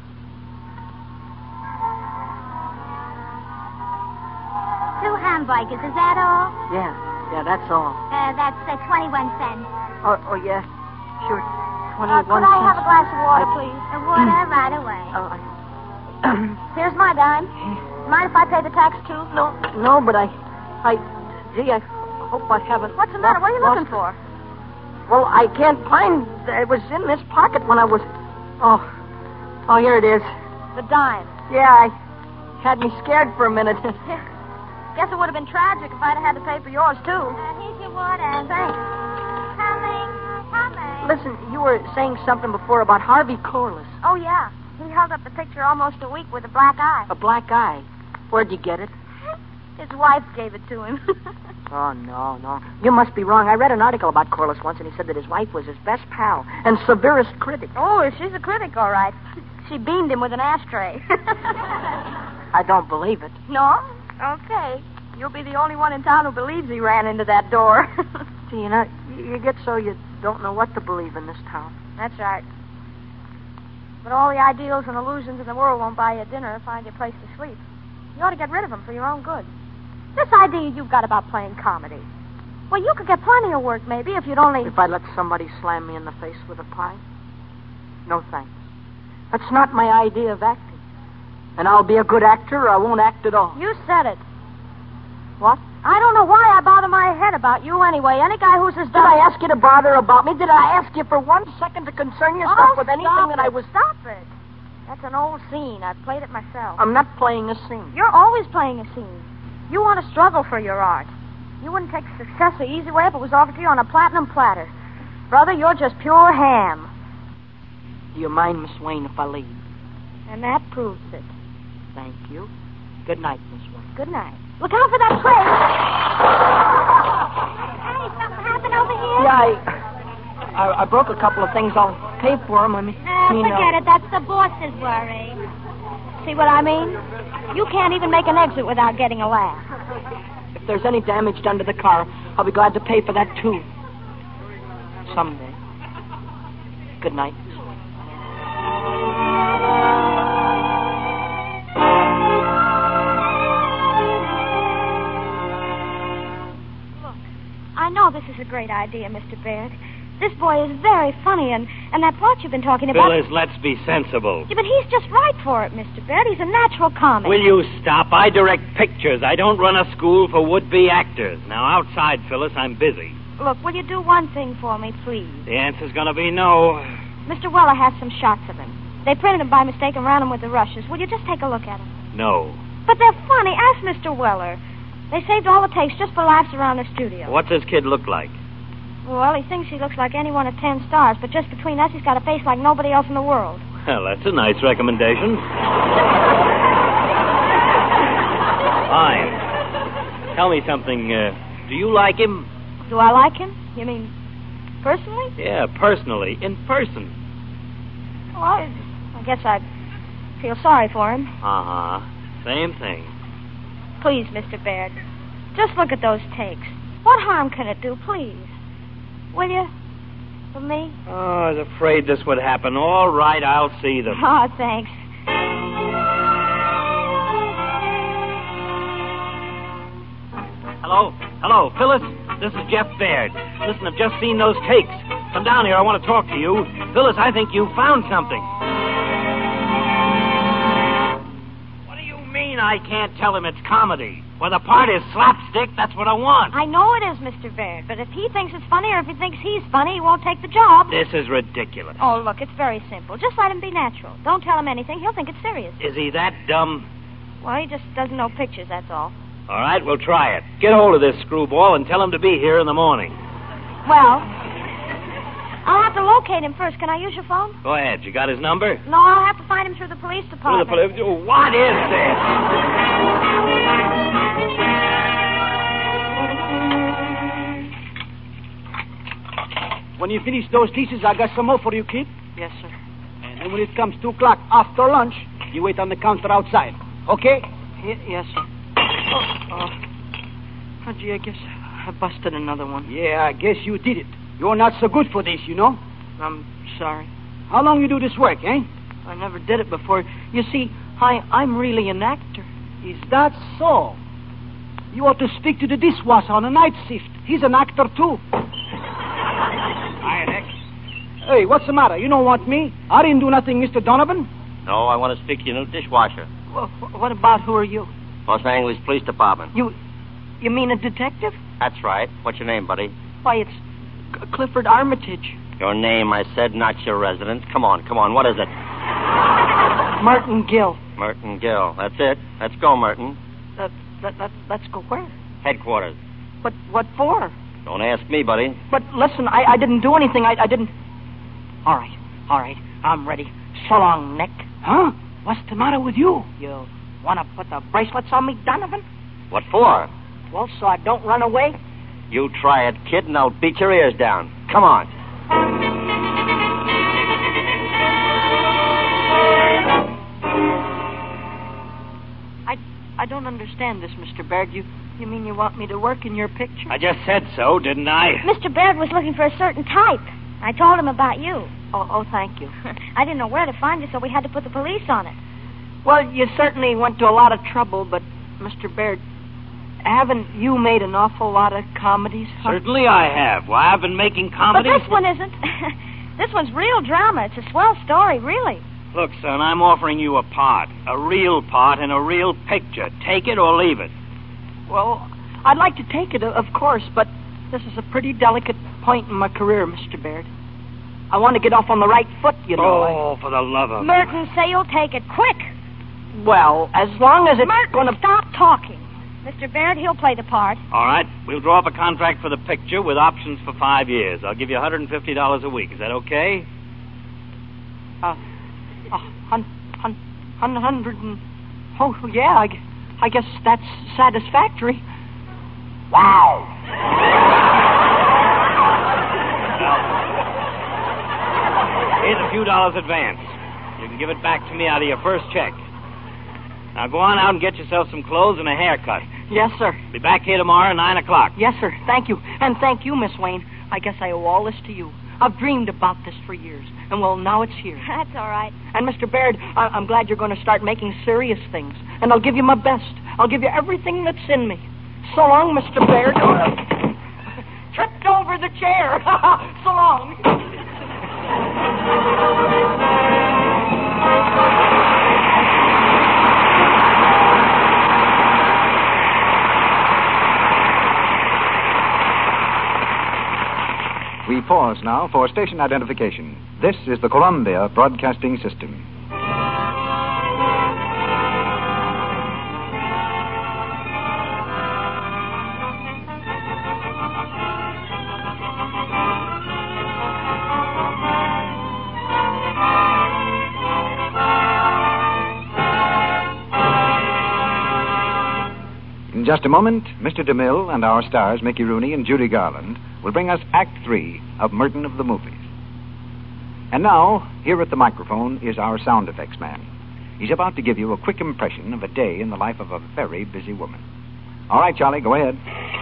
Two hamburgers, is that all? Yeah, yeah, that's all. Uh, that's uh, twenty-one cents. Oh, oh, yeah. Sure. Uh, twenty-one could I cents. have a glass of water, I- please? The water right away. Oh, I... Here's my dime. Mind if I pay the tax, too? No, no, but I... I... Gee, I hope I haven't... What's the matter? What are you lost looking for? it. Well, I can't find... It was in this pocket when I was... Oh. Oh, here it is. The dime. Yeah, I... Had me scared for a minute. Guess it would have been tragic if I'd have had to pay for yours, too. Uh, here's your water. Thanks. Coming, coming. Listen, you were saying something before about Harvey Corliss. Oh, yeah. He held up the picture almost a week with a black eye. A black eye. Where'd you get it? His wife gave it to him. Oh, no, no. You must be wrong. I read an article about Corliss once, and he said that his wife was his best pal and severest critic. Oh, she's a critic, all right. She beamed him with an ashtray. I don't believe it. No? Okay. You'll be the only one in town who believes he ran into that door. See, you know, you you get so you don't know what to believe in this town. That's right. But all the ideals and illusions in the world won't buy you a dinner or find you a place to sleep. You ought to get rid of them for your own good. This idea you've got about playing comedy. Well, you could get plenty of work, maybe, if you'd only... If I let somebody slam me in the face with a pie? No, thanks. That's not my idea of acting. And I'll be a good actor or I won't act at all. You said it. What? I don't know why I bother my head about you anyway. Any guy who's as Did dumb... I ask you to bother about me? Did I ask you for one second to concern yourself oh, with anything stop that it. I was... Stop it. That's an old scene. I've played it myself. I'm not playing a scene. You're always playing a scene. You want to struggle for your art. You wouldn't take success the easy way if it was offered to you on a platinum platter. Brother, you're just pure ham. Do you mind, Miss Wayne, if I leave? And that proves it. Thank you. Good night, Miss Wayne. Good night. Look out for that plate. Hey, something happened over here? Yeah, I, I, I broke a couple of things. I'll pay for them. I mean, Uh, mean, forget uh, it. That's the boss's worry. See what I mean? You can't even make an exit without getting a laugh. If there's any damage done to the car, I'll be glad to pay for that, too. Someday. Good night, Miss Wayne. I know this is a great idea, Mister Baird. This boy is very funny, and, and that plot you've been talking about... Phyllis, let's be sensible. Yeah, but he's just right for it, Mister Baird. He's a natural comic. Will you stop? I direct pictures. I don't run a school for would-be actors. Now, outside, Phyllis, I'm busy. Look, will you do one thing for me, please? The answer's going to be no. Mister Weller has some shots of him. They printed them by mistake and ran them with the rushes. Will you just take a look at them? No. But they're funny. Ask Mister Weller. They saved all the takes just for laughs around the studio. What's this kid look like? Well, he thinks he looks like any one of ten stars, but just between us, he's got a face like nobody else in the world. Well, that's a nice recommendation. Fine. Tell me something. Uh, do you like him? Do I like him? You mean personally? Yeah, personally, in person. Well, I, I guess I'd feel sorry for him. Uh-huh. Same thing. Please, Mister Baird, just look at those takes. What harm can it do, please? Will you? For me? Oh, I was afraid this would happen. All right, I'll see them. Oh, thanks. Hello? Hello, Phyllis? This is Jeff Baird. Listen, I've just seen those takes. Come down here. I want to talk to you. Phyllis, I think you found something. What do you mean I can't tell him it's comedy? Well, the part is slapstick. That's what I want. I know it is, Mister Baird, but if he thinks it's funny or if he thinks he's funny, he won't take the job. This is ridiculous. Oh, look, it's very simple. Just let him be natural. Don't tell him anything. He'll think it's serious. Is he that dumb? Well, he just doesn't know pictures, that's all. All right, we'll try it. Get hold of this screwball and tell him to be here in the morning. Well, I'll have to locate him first. Can I use your phone? Go ahead. You got his number? No, I'll have to find him through the police department. Through the police? What is this? When you finish those dishes, I got some more for you, kid. Yes, sir. And then when it comes two o'clock after lunch, you wait on the counter outside. Okay? Y- yes, sir. Oh, oh. oh, gee, I guess I busted another one. Yeah, I guess you did it. You're not so good for this, you know. I'm sorry. How long you do this work, eh? I never did it before. You see, I, I'm really an actor. Is that so? You ought to speak to the dishwasher on a night shift. He's an actor, too. Hi, Nick. Hey, what's the matter? You don't want me? I didn't do nothing, Mister Donovan. No, I want to speak to your new dishwasher. Well, what about who are you? Los Angeles Police Department. You, you mean a detective? That's right. What's your name, buddy? Why, it's C- Clifford Armitage. Your name, I said, not your residence. Come on, come on. What is it? Merton Gill. Merton Gill. That's it. Let's go, Merton. That, that, that, let's go where? Headquarters. But what for? Don't ask me, buddy. But listen, I, I didn't do anything. I, I didn't... All right, all right. I'm ready. So long, Nick. Huh? What's the matter with you? You want to put the bracelets on me, Donovan? What for? Well, so I don't run away? You try it, kid, and I'll beat your ears down. Come on. I, I don't understand this, Mister Baird. You, you mean you want me to work in your picture? I just said so, didn't I? Mister Baird was looking for a certain type. I told him about you. Oh, oh, thank you. I didn't know where to find you, so we had to put the police on it. Well, you certainly went to a lot of trouble, but, Mister Baird, haven't you made an awful lot of comedies? Huh? Certainly I have. Why, I've been making comedies. But this one isn't. This one's real drama. It's a swell story, really. Look, son, I'm offering you a part. A real part in a real picture. Take it or leave it. Well, I'd like to take it, of course, but this is a pretty delicate point in my career, Mister Baird. I want to get off on the right foot, you know. Oh, I... for the love of... Merton, say you'll take it. Quick! Well, as long as it's Merton, gonna... stop talking. Mister Baird, he'll play the part. All right. We'll draw up a contract for the picture with options for five years. I'll give you one hundred fifty dollars a week. Is that okay? Uh, a hun, hun, hun, hundred and... Oh, yeah, I, I guess that's satisfactory. Wow! Here's a few dollars advance. You can give it back to me out of your first check. Now go on out and get yourself some clothes and a haircut. Yes, sir. Be back here tomorrow at nine o'clock. Yes, sir. Thank you. And thank you, Miss Wayne. I guess I owe all this to you. I've dreamed about this for years. And, well, now it's here. That's all right. And, Mister Baird, I- I'm glad you're going to start making serious things. And I'll give you my best. I'll give you everything that's in me. So long, Mister Baird. Tripped over the chair. So long. We pause now for station identification. This is the Columbia Broadcasting System. just a moment, Mister DeMille and our stars, Mickey Rooney and Judy Garland, will bring us Act Three of Merton of the Movies. And now, here at the microphone is our sound effects man. He's about to give you a quick impression of a day in the life of a very busy woman. All right, Charlie, go ahead.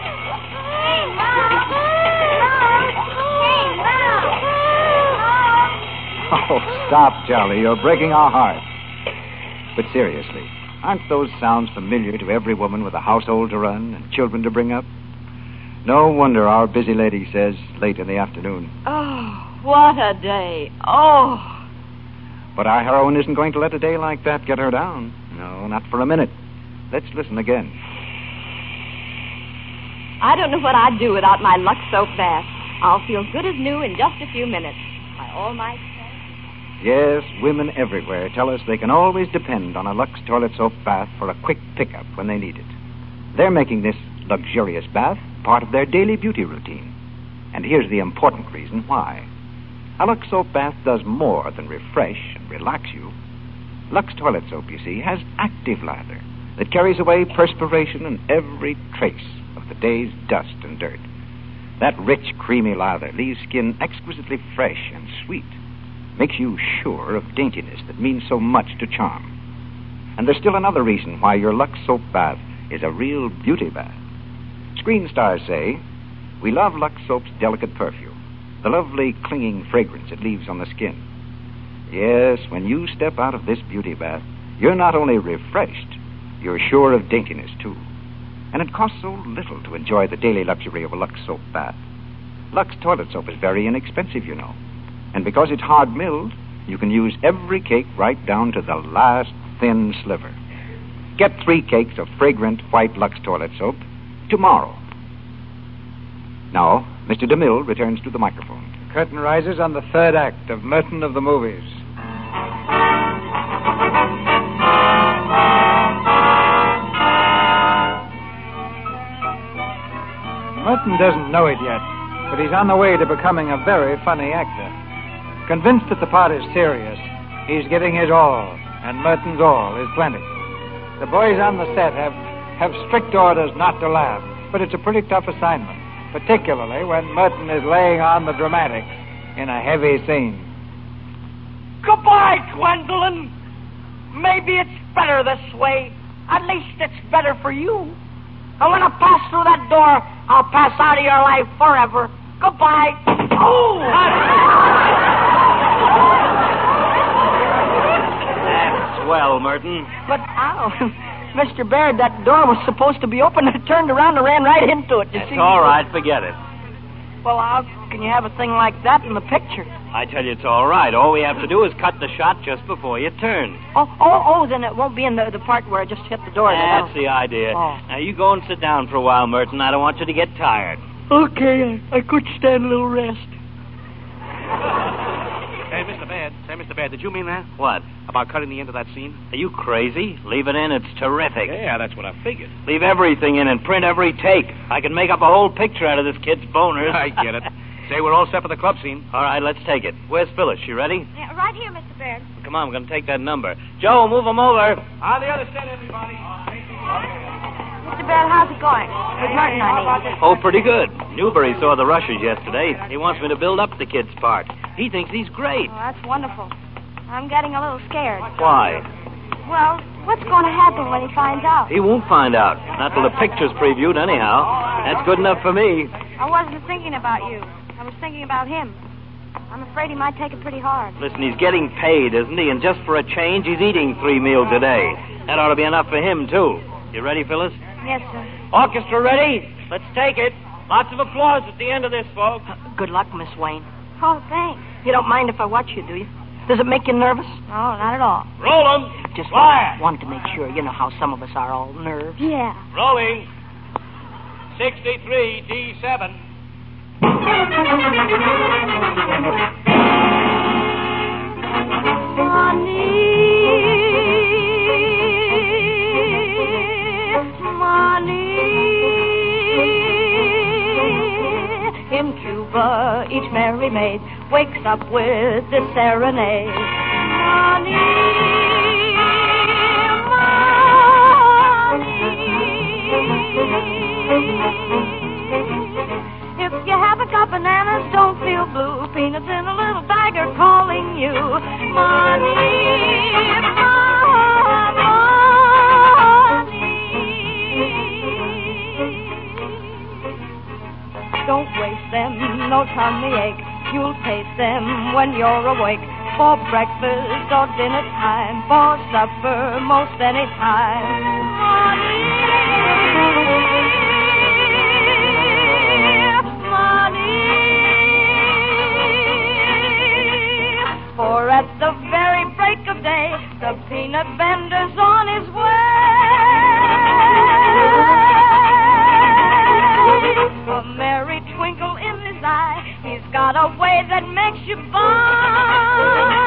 Oh, stop, Charlie. You're breaking our hearts. But seriously, aren't those sounds familiar to every woman with a household to run and children to bring up? No wonder our busy lady says late in the afternoon. Oh, what a day. Oh. But our heroine isn't going to let a day like that get her down. No, not for a minute. Let's listen again. I don't know what I'd do without my Lux soap bath. I'll feel good as new in just a few minutes. My all-night. Yes, women everywhere tell us they can always depend on a Lux toilet soap bath for a quick pickup when they need it. They're making this luxurious bath part of their daily beauty routine. And here's the important reason why. A Lux soap bath does more than refresh and relax you. Lux toilet soap, you see, has active lather that carries away perspiration and every trace of the day's dust and dirt. That rich, creamy lather leaves skin exquisitely fresh and sweet. Makes you sure of daintiness that means so much to charm. And there's still another reason why your Lux soap bath is a real beauty bath. Screen stars say, we love Lux soap's delicate perfume, the lovely clinging fragrance it leaves on the skin. Yes, when you step out of this beauty bath, you're not only refreshed, you're sure of daintiness, too. And it costs so little to enjoy the daily luxury of a Lux soap bath. Lux toilet soap is very inexpensive, you know. And because it's hard-milled, you can use every cake right down to the last thin sliver. Get three cakes of fragrant white Lux toilet soap tomorrow. Now, Mister DeMille returns to the microphone. The curtain rises on the third act of Merton of the Movies. Merton doesn't know it yet, but he's on the way to becoming a very funny actor. Convinced that the part is serious, he's giving his all, and Merton's all is plenty. The boys on the set have, have strict orders not to laugh, but it's a pretty tough assignment, particularly when Merton is laying on the dramatics in a heavy scene. Goodbye, Gwendolyn. Maybe it's better this way. At least it's better for you. And when I pass through that door, I'll pass out of your life forever. Goodbye. Oh! That's swell, Merton. But how? Mister Baird, that door was supposed to be open. I turned around and ran right into it. You It's see? all right. Forget it. Well, how can you have a thing like that in the picture? I tell you, it's all right. All we have to do is cut the shot just before you turn. Oh, oh, oh, then it won't be in the, the part where I just hit the door. That's the idea. Oh. Now, you go and sit down for a while, Merton. I don't want you to get tired. Okay, I, I could stand a little rest. Hey, Mister Baird. Say, Mister Baird, did you mean that? What? About cutting the end of that scene? Are you crazy? Leave it in. It's terrific. Yeah, that's what I figured. Leave everything in and print every take. I can make up a whole picture out of this kid's boners. I get it. Say, we're all set for the club scene. All right, let's take it. Where's Phyllis? She ready? Yeah, right here, Mister Baird. Come on, we're going to take that number. Joe, move him over. On the other set, everybody. Mister Baird, how's it going? With Merton, I mean. Oh, pretty good. Newberry saw the rushes yesterday. He wants me to build up the kid's part. He thinks he's great. Oh, that's wonderful. I'm getting a little scared. Why? Well, what's going to happen when he finds out? He won't find out. Not till the picture's previewed, anyhow. That's good enough for me. I wasn't thinking about you. I was thinking about him. I'm afraid he might take it pretty hard. Listen, he's getting paid, isn't he? And just for a change, he's eating three meals a day. That ought to be enough for him, too. You ready, Phyllis? Yes, sir. Orchestra ready? Let's take it. Lots of applause at the end of this, folks. Uh, good luck, Miss Wayne. Oh, thanks. You don't mind if I watch you, do you? Does it make you nervous? No, not at all. Roll 'em. Just Fire. wanted to make sure. You know how some of us are all nerves. Yeah. Rolling. sixty-three D seven. In Cuba, each merry maid wakes up with this serenade. Money, money. your tummy ache. You'll taste them when you're awake. For breakfast or dinner time, for supper most any time. Money, money. For at the very break of day, the peanut vendor's on his way. A merry twinkle in his eye, he's got a way that makes you buy.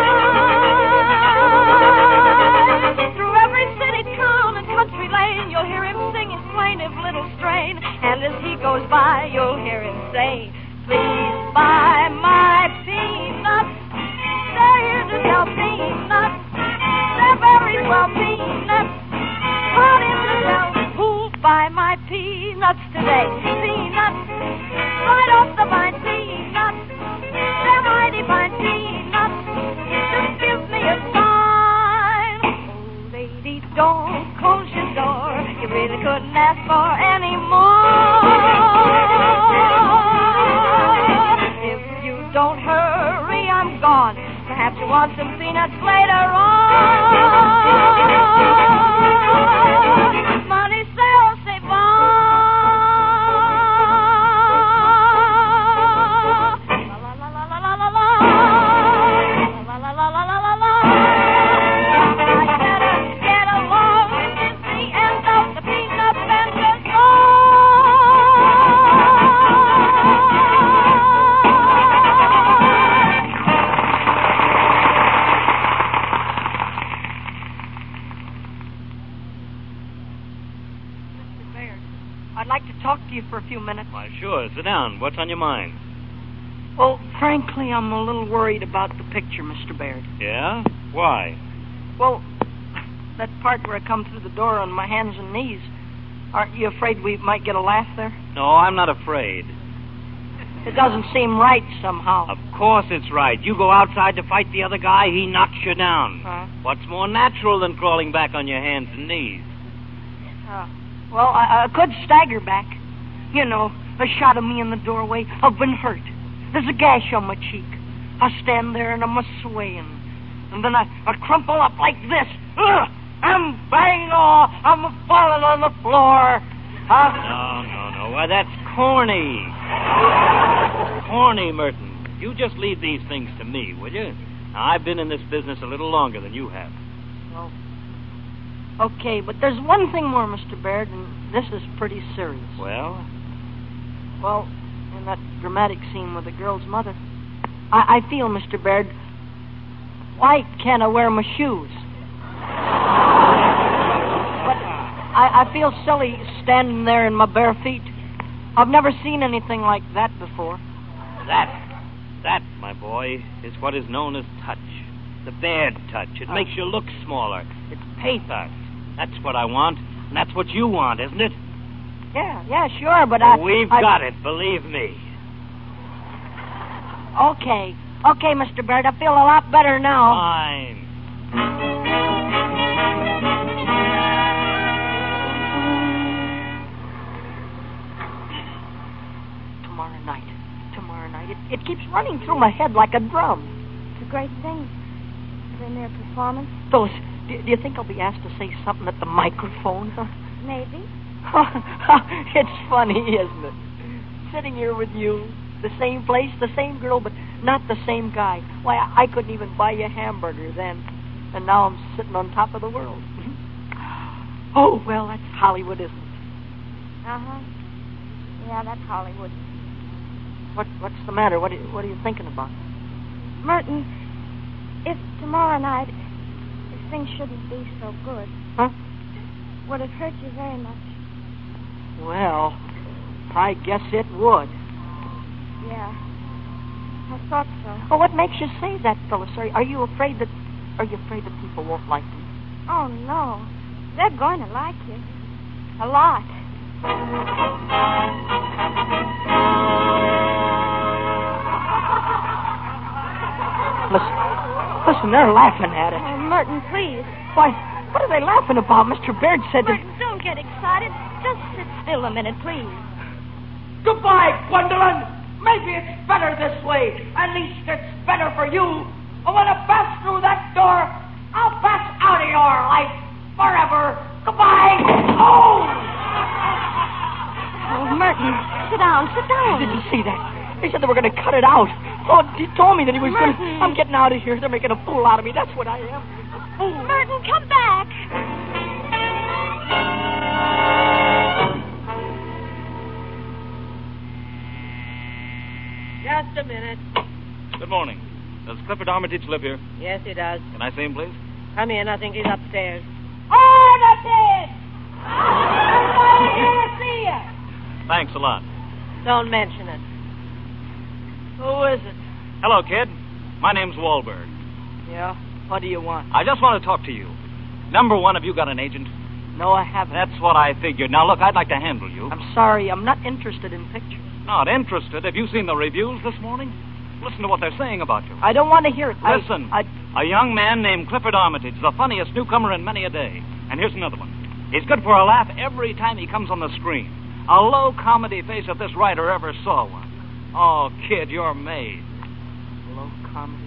Through every city, town, and country lane, you'll hear him sing his plaintive little strain. And as he goes by, you'll hear him say, please buy my peanuts. They're here to sell peanuts. They're very swell peanuts. Put in to sell. Who'll buy my peanuts today? Peanuts. Right off the vine, peanuts. They're mighty fine peanuts. Just give me a sign. Oh, lady, don't close your door. You really couldn't ask for any more. If you don't hurry, I'm gone. Perhaps you want some peanuts later on. Money sells, save on. For a few minutes. Why, sure. Sit down. What's on your mind? Well, frankly, I'm a little worried about the picture, Mister Baird. Yeah? Why? Well, that part where I come through the door on my hands and knees, aren't you afraid we might get a laugh there? No, I'm not afraid. It doesn't seem right somehow. Of course it's right. You go outside to fight the other guy, he knocks you down. Huh? What's more natural than crawling back on your hands and knees? Uh, well, I, I could stagger back. You know, a shot of me in the doorway. I've been hurt. There's a gash on my cheek. I stand there and I'm a-swaying. And then I, I crumple up like this. Ugh! I'm bang off. I'm falling on the floor. Huh? No, no, no. Why, that's corny. Corny, Merton. You just leave these things to me, will you? Now, I've been in this business a little longer than you have. Well, okay, but there's one thing more, Mister Baird, and this is pretty serious. Well? Well, in that dramatic scene with the girl's mother, I, I feel, Mister Baird, why can't I wear my shoes? But I, I feel silly standing there in my bare feet. I've never seen anything like that before. That, that, my boy, is what is known as touch. The Baird touch. It Oh. makes you look smaller. It's pathos. That's what I want, and that's what you want, isn't it? Yeah, yeah, sure, but I... We've I, got it, believe me. Okay. Okay, Mister Baird, I feel a lot better now. Fine. Tomorrow night. Tomorrow night. It, it keeps running through my head like a drum. It's a great thing. In their performance. Phyllis, do, do you think I'll be asked to say something at the microphone? Huh? Maybe. It's funny, isn't it? Sitting here with you, the same place, the same girl, but not the same guy. Why, I couldn't even buy you a hamburger then. And now I'm sitting on top of the world. Oh, well, that's Hollywood, isn't it? Uh-huh. Yeah, that's Hollywood. What What's the matter? What are you, what are you thinking about? Merton, if tomorrow night, if things shouldn't be so good, huh? Would it hurt you very much? Well, I guess it would. Yeah, I thought so. Well, what makes you say that, Phyllis? Are, are you afraid that are you afraid that people won't like you? Oh no, they're going to like you a lot. Listen, listen, they're laughing at it. Oh, Merton, please. Why, what are they laughing about? Mister Baird said that... Merton, don't get excited. Just sit still a minute, please. Goodbye, Gwendolyn. Maybe it's better this way. At least it's better for you. But when I pass through that door, I'll pass out of your life forever. Goodbye. Oh! Oh, Merton, sit down, sit down. Did you see that? They said they were going to cut it out. Oh, he told me that he was going to... I'm getting out of here. They're making a fool out of me. That's what I am. A fool. Merton, come back. Just a minute. Good morning. Does Clifford Armitage live here? Yes, he does. Can I see him, please? Come in. I think he's upstairs. Armitage! Somebody here to see you. Thanks a lot. Don't mention it. Who is it? Hello, kid. My name's Wahlberg. Yeah? What do you want? I just want to talk to you. Number one, have you got an agent? No, I haven't. That's what I figured. Now, look, I'd like to handle you. I'm sorry. I'm not interested in pictures. Not interested? Have you seen the reviews this morning? Listen to what they're saying about you. I don't want to hear it. Listen. I, I... A young man named Clifford Armitage, the funniest newcomer in many a day. And here's another one. He's good for a laugh every time he comes on the screen. A low comedy face if this writer ever saw one. Oh, kid, you're made. Low comedy.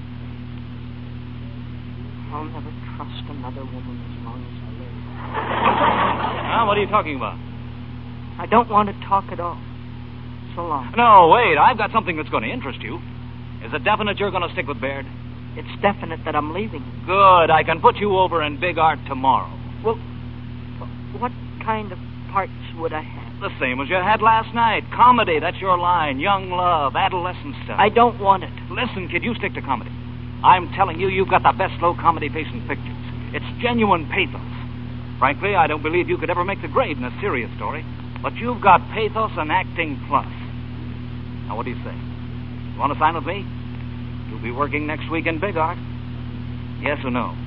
I'll never trust another woman as long as I live. Now, what are you talking about? I don't want to talk at all. So long. No, wait. I've got something that's going to interest you. Is it definite you're going to stick with Baird? It's definite that I'm leaving. Good. I can put you over in Big Art tomorrow. Well, what kind of parts would I have? The same as you had last night. Comedy, that's your line. Young love, adolescent stuff. I don't want it. Listen, kid, you stick to comedy. I'm telling you, you've got the best low comedy face in pictures. It's genuine pathos. Frankly, I don't believe you could ever make the grade in a serious story. But you've got pathos and acting plus. Now, what do you say? You want to sign with me? You'll be working next week in Big Art. Yes or no?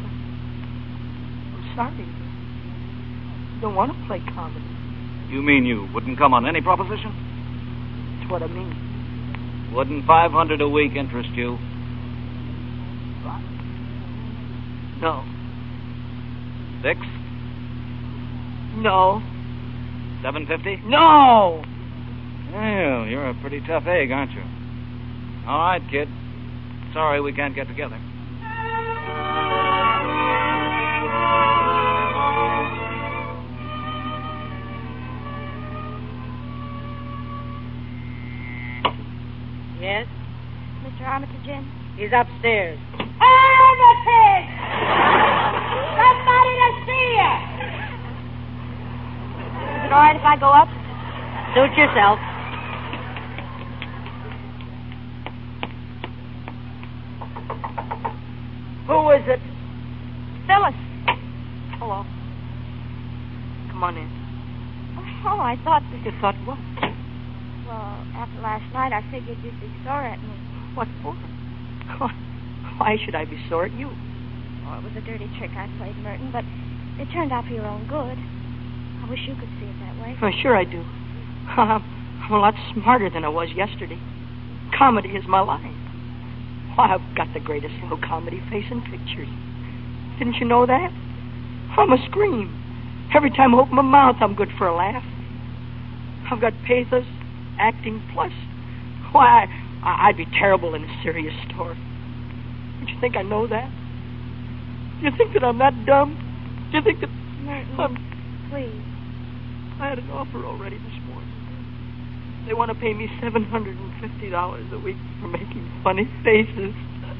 I'm sorry. I don't want to play comedy. You mean you wouldn't come on any proposition? That's what I mean. Wouldn't five hundred a week interest you? No. Six? No. Seven fifty? No! Well, you're a pretty tough egg, aren't you? All right, kid. Sorry we can't get together. Yes? Mister Armitage in? He's upstairs. Armitage! Somebody to see you! Is it all right if I go up? Suit yourself. Who is it? Phyllis. Hello. Come on in. Oh, I thought... You thought what? Well, after last night, I figured you'd be sore at me. What for? Why should I be sore at you? Well, it was a dirty trick I played, Merton, but it turned out for your own good. I wish you could see it that way. Well, sure I do. I'm a lot smarter than I was yesterday. Comedy is my line. Why, I've got the greatest little comedy face in pictures. Didn't you know that? I'm a scream. Every time I open my mouth, I'm good for a laugh. I've got pathos, acting plus. Why, I, I'd be terrible in a serious story. Don't you think I know that? Do you think that I'm that dumb? Do you think that Merton, I'm... please. I had an offer already this morning. They want to pay me seven hundred fifty dollars a week for making funny faces.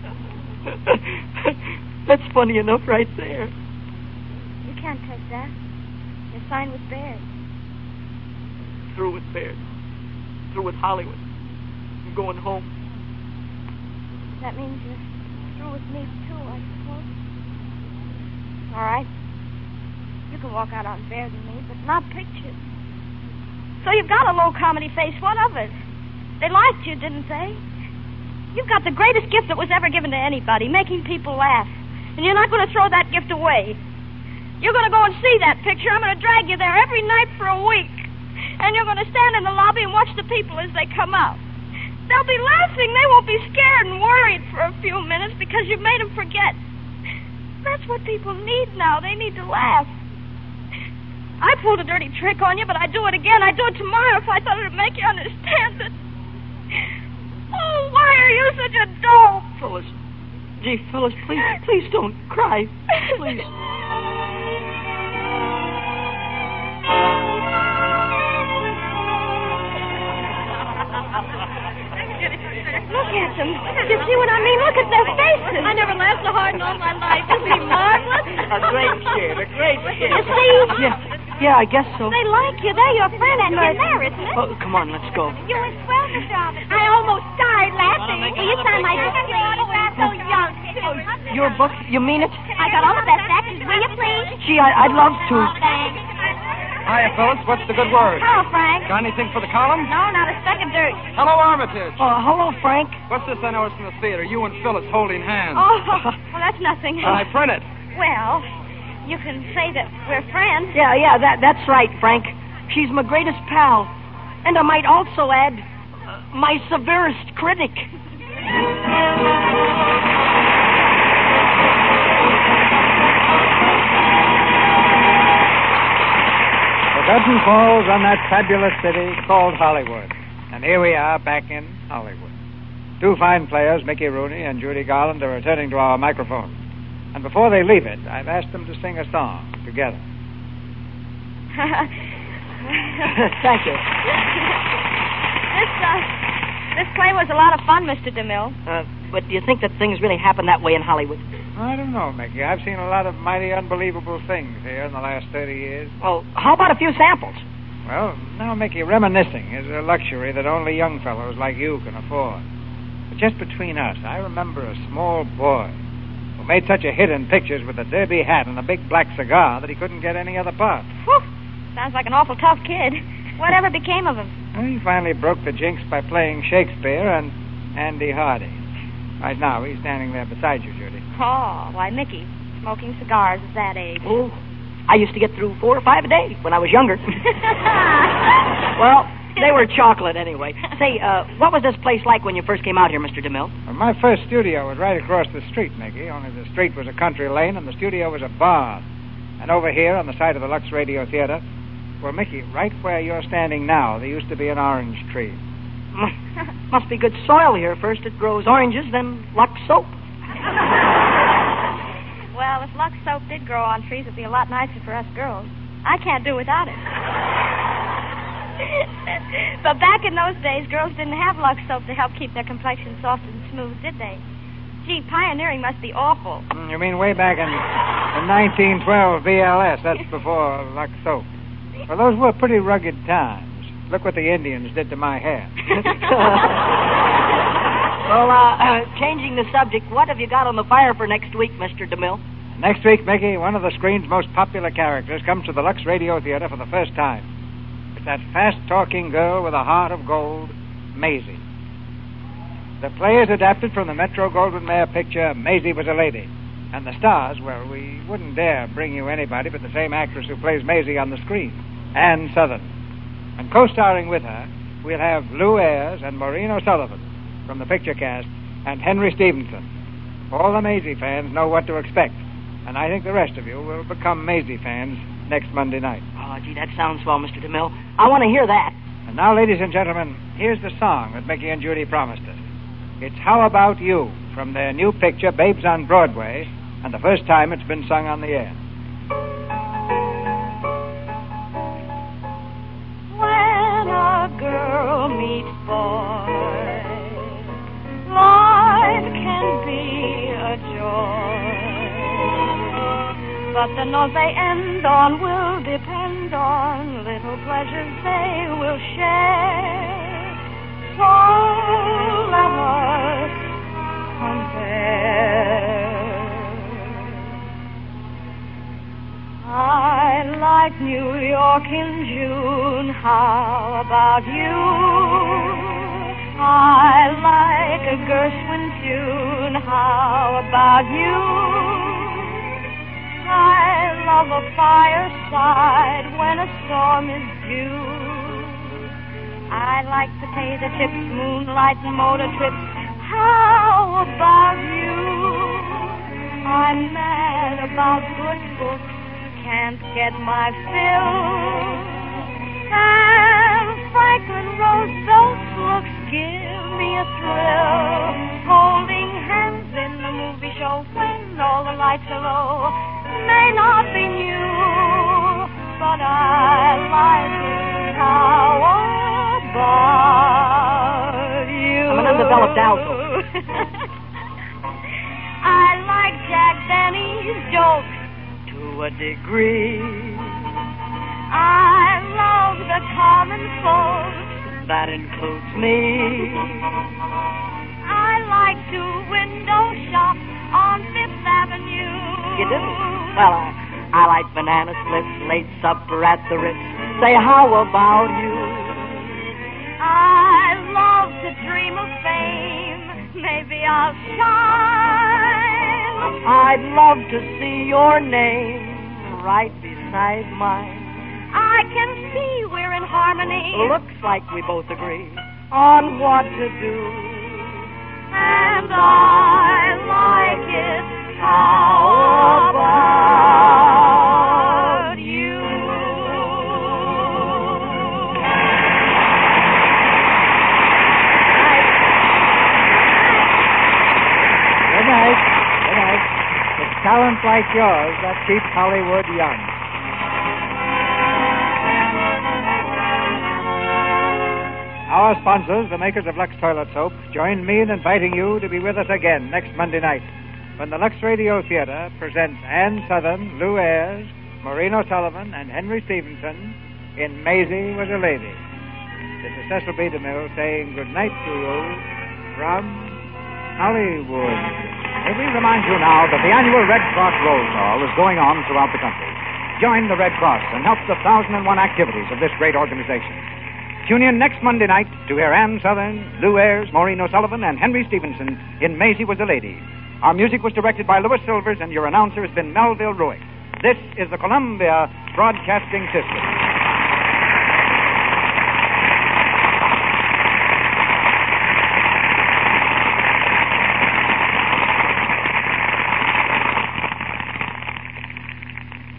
That's funny enough right there. You can't take that. You're signed with Baird. Through with Baird. Through with Hollywood. I'm going home. That means you're through with me, too, I suppose. All right. You can walk out on Baird and me, but not pictures. So you've got a low comedy face. What of it? They liked you, didn't they? You've got the greatest gift that was ever given to anybody, making people laugh. And you're not going to throw that gift away. You're going to go and see that picture. I'm going to drag you there every night for a week. And you're going to stand in the lobby and watch the people as they come out. They'll be laughing. They won't be scared and worried for a few minutes because you've made them forget. That's what people need now. They need to laugh. I pulled a dirty trick on you, but I'd do it again. I'd do it tomorrow if I thought it would make you understand that Why are you such a dope? Phyllis. Gee, Phyllis, please, please don't cry. Please. Look at them. You see what I mean? Look at their faces. I never laughed so hard in all my life. Isn't he marvelous? A great kid, a great kid. You see? Yeah, yeah, I guess so. They like you. They're your friend, and you're there, isn't it? Oh, come on, let's go. You were swell, Mister Robinson. I almost died laughing. Will you sign my book, please? We're so young. Your book? You mean it? I got all the best actors. Will you, please? Gee, I, I'd love to. Oh, thanks. Hiya, Phyllis. What's the good word? Hello, Frank. Got anything for the column? No, not a speck of dirt. Hello, Armitage. Oh, hello, Frank. What's this I noticed in the theater? You and Phyllis holding hands. Oh, well, that's nothing. Can I print it? Well, you can say that we're friends. Yeah, yeah, that that's right, Frank. She's my greatest pal. And I might also add, uh, my severest critic. The curtain falls on that fabulous city called Hollywood. And here we are back in Hollywood. Two fine players, Mickey Rooney and Judy Garland, are returning to our microphone. And before they leave it, I've asked them to sing a song together. Thank you. This, uh, this play was a lot of fun, Mister DeMille. Uh, but do you think that things really happen that way in Hollywood? I don't know, Mickey. I've seen a lot of mighty unbelievable things here in the last thirty years. Well, how about a few samples? Well, now, Mickey, reminiscing is a luxury that only young fellows like you can afford. But just between us, I remember a small boy who made such a hit in pictures with a derby hat and a big black cigar that he couldn't get any other part. Whew. Sounds like an awful tough kid. Whatever became of him? Well, he finally broke the jinx by playing Shakespeare and Andy Hardy. Right now, he's standing there beside you, Judy. Oh, why, Mickey, smoking cigars at that age. Oh, I used to get through four or five a day when I was younger. Well, they were chocolate anyway. Say, uh, what was this place like when you first came out here, Mister DeMille? Well, my first studio was right across the street, Mickey, only the street was a country lane and the studio was a barn. And over here on the side of the Lux Radio Theater, well, Mickey, right where you're standing now, there used to be an orange tree. Must be good soil here. First it grows oranges, then Lux soap. Well, if Lux soap did grow on trees, it'd be a lot nicer for us girls. I can't do without it. But back in those days, girls didn't have Lux soap to help keep their complexion soft and smooth, did they? Gee, pioneering must be awful. You mean way back in, in nineteen twelve V L S? That's before Lux soap. Well, those were pretty rugged times. Look what the Indians did to my hair. Well, uh, uh, changing the subject, what have you got on the fire for next week, Mister DeMille? Next week, Mickey, one of the screen's most popular characters comes to the Lux Radio Theater for the first time. It's that fast-talking girl with a heart of gold, Maisie. The play is adapted from the Metro-Goldwyn-Mayer picture, Maisie Was a Lady. And the stars, well, we wouldn't dare bring you anybody but the same actress who plays Maisie on the screen, Ann Sothern. And co-starring with her, we'll have Lou Ayres and Maureen O'Sullivan from the picture cast, and Henry Stevenson. All the Maisie fans know what to expect, and I think the rest of you will become Maisie fans next Monday night. Oh, gee, that sounds well, Mister DeMille. I want to hear that. And now, ladies and gentlemen, here's the song that Mickey and Judy promised us. It's How About You, from their new picture, Babes on Broadway, and the first time it's been sung on the air. When a girl meets boy, life can be a joy. But the note they end on will depend on little pleasures they will share. So let us compare. I like New York in June. How about you? I like a Gershwin tune. How about you? I love a fireside when a storm is due. I like potato chips, moonlight, and motor trips. How about you? I'm mad about good books, can't get my fill. And Franklin Roosevelt's looks give me a thrill. Dalto. I like Jack Benny's jokes to a degree. I love the common folk. That includes me. I like to window shop on Fifth Avenue. You do? Well, I, I like banana splits, late supper at the Ritz. Say, how about you? I love to dream of fame. Maybe I'll shine. I'd love to see your name right beside mine. I can see we're in harmony. Looks like we both agree on what to do. And I like it. How about you? Good night. Good night. It's talent like yours that keeps Hollywood young. Our sponsors, the makers of Lux Toilet Soap, join me in inviting you to be with us again next Monday night when the Lux Radio Theater presents Ann Southern, Lou Ayres, Maureen O'Sullivan, and Henry Stevenson in Maisie Was a Lady. This is Cecil B. DeMille saying good night to you from Hollywood. May we remind you now that the annual Red Cross Roll Call is going on throughout the country. Join the Red Cross and help the thousand and one activities of this great organization. Tune in next Monday night to hear Ann Southern, Lou Ayres, Maureen O'Sullivan, and Henry Stevenson in Maisie Was a Lady. Our music was directed by Louis Silvers, and your announcer has been Melville Ruick. This is the Columbia Broadcasting System.